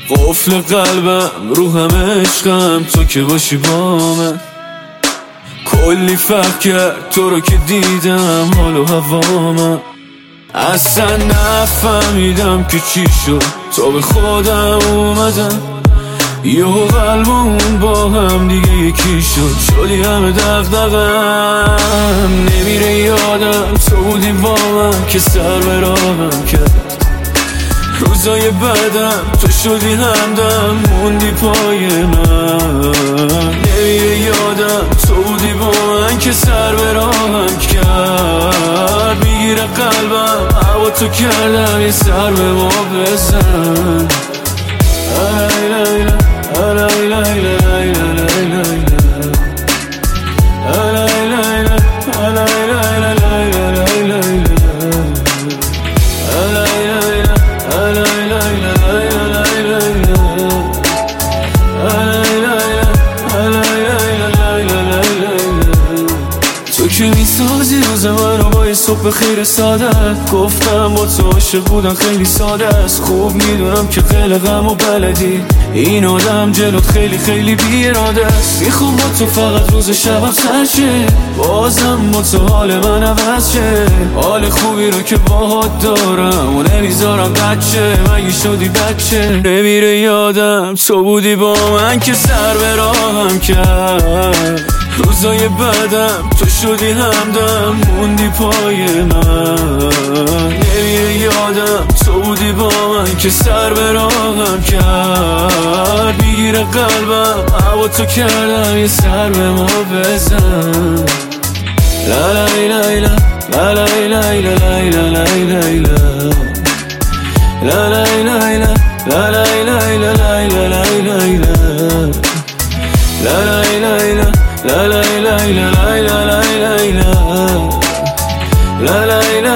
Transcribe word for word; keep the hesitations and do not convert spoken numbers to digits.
قفل قلبم رو همه عشقم تو که باشی با من. کلی فرق کرد تو رو که دیدم حال و هوامم. اصلا نفهمیدم که چی شد تا به خودم اومدم. یهو قلبمون با هم دیگه یکی شد، شدی همه دغدغم. نمیره یادم تو بودی با من که سر به راهم کرد. روزای بعدم تو شدی همدم موندی پای من. نمیره یادم تو بودی با من که سر به راهم کرد. میگیره قلبم هوا تو کردم یه سر به ما بزن. لیلا لیلا لیلا لیلا تو که میسازی روز منو با یه صبح خیر ساده. گفتم با تو عاشق بودن خیلی ساده است. خوب میدونم که قلقم و بلدی این آدم جلوت خیلی خیلی بی اراده است. میخوام با تو فقط روز شبم سر شه، بازم با تو حال من عوض شه. حال خوبی رو که باهات دارم و نمیذارم بچه مگه شدی بچه. نمیره یادم تو بودی با من که سر به راهم کرد. روزای بعدم تو شدی همدم موندی پای من. نمیره یادم تو بودی با من که سر به راهم کرد. میگیره قلبم هوا تو کردم یه سر به ما بزن. لا لا لا لا لا لا لا لا لا لا لا لا لا لا لا لا لا